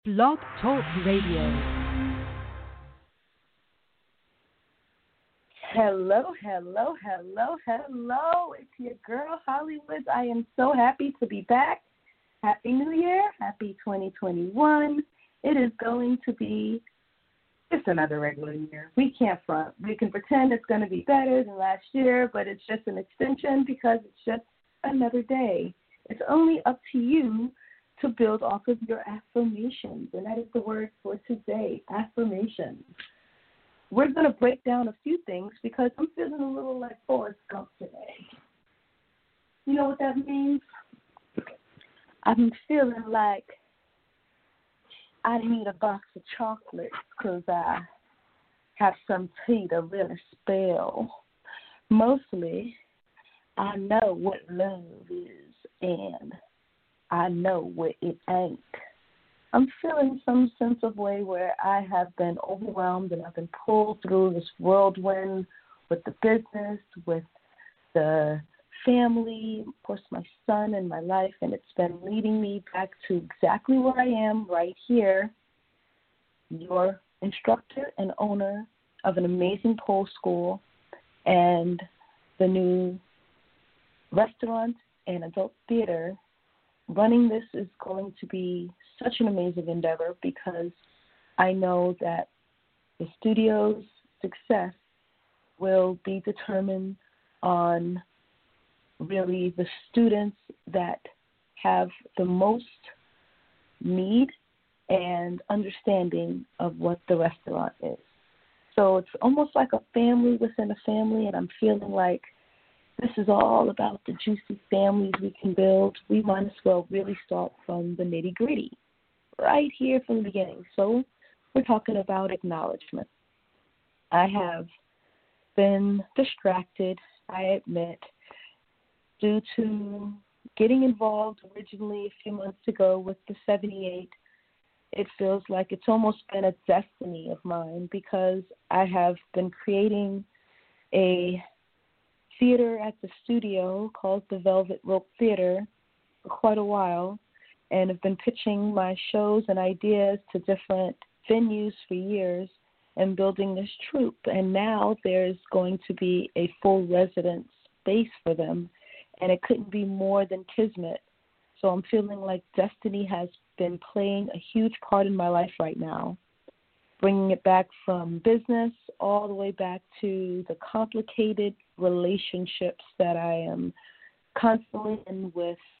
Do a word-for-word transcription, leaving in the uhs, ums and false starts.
Blog Talk Radio. Hello, hello, hello, hello. It's your girl, Hollywood. I am so happy to be back. Happy New Year. Happy twenty twenty-one. It is going to be just another regular year. We can't front. We can pretend it's going to be better than last year, but it's just an extension because it's just another day. It's only up to you to build off of your affirmations, and that is the word for today, affirmations. We're going to break down a few things because I'm feeling a little like Forrest Gump today. You know what that means? I'm feeling like I need a box of chocolates because I have some tea to really spell. Mostly, I know what love is, and I know what it ain't. I'm feeling some sense of way where I have been overwhelmed and I've been pulled through this whirlwind with the business, with the family, of course my son and my life, and it's been leading me back to exactly where I am right here, your instructor and owner of an amazing pole school and the new restaurant and adult theater. Running this is going to be such an amazing endeavor because I know that the studio's success will be determined on really the students that have the most need and understanding of what the restaurant is. So it's almost like a family within a family, and I'm feeling like this is all about the juicy families we can build. We might as well really start from the nitty-gritty, right here from the beginning. So we're talking about acknowledgement. I have been distracted, I admit, due to getting involved originally a few months ago with the seventy-eight. It feels like it's almost been a destiny of mine because I have been creating a theater at the studio called the Velvet Rope Theater for quite a while, and have been pitching my shows and ideas to different venues for years and building this troupe. And now there's going to be a full residence space for them, and it couldn't be more than kismet. So I'm feeling like destiny has been playing a huge part in my life right now, bringing it back from business all the way back to the complicated relationships that I am constantly in with